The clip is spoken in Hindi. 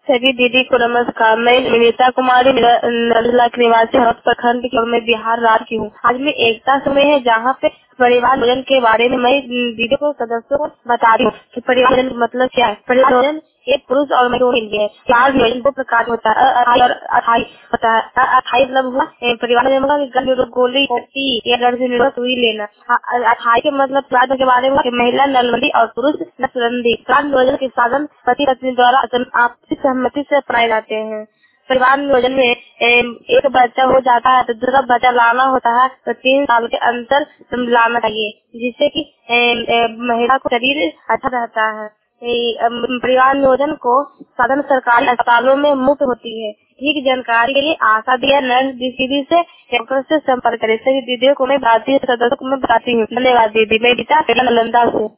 सभी दीदी को नमस्कार। मैं विनीता कुमारी नंदला के निवासी हरत प्रखंड की और मैं बिहार राज्य की हूँ। आज मैं एकता समय है जहाँ पे परिवार नियोजन के बारे में मैं दीदी को सदस्यों को बता रही हूँ कि परिवार नियोजन का मतलब क्या है। परिवार नियोजन एक पुरुष और महिलाओं के लिए है। परिवार नियोजन दो प्रकार का होता है, अस्थायी और अस्थायी होता है। अस्थायी मतलब हुआ परिवार नियोजन का घर में गोली होती या घर से निर्भर सुई लेना। अस्थायी के मतलब परिवार के बारे में महिला नलबंदी और पुरुष नसबंदी। परिवार नियोजन के साधन पति पत्नी द्वारा आपसी सहमति से अपनाए जाते हैं। परिवार नियोजन में एक बच्चा हो जाता है तो दूसरा बच्चा लाना होता है तो 3 साल के अंतर लाना चाहिए, जिससे कि महिला को शरीर अच्छा रहता है। परिवार नियोजन को साधन सरकारी अस्पतालों में मुफ्त होती है। ठीक जानकारी के लिए आशा दिया नर्स दीदी से डॉक्टर से संपर्क करें। सभी दीदियों को मैं भारतीय सदस्यों को मैं बताती हूँ। धन्यवाद दीदी। मैं गीता नालंदा से।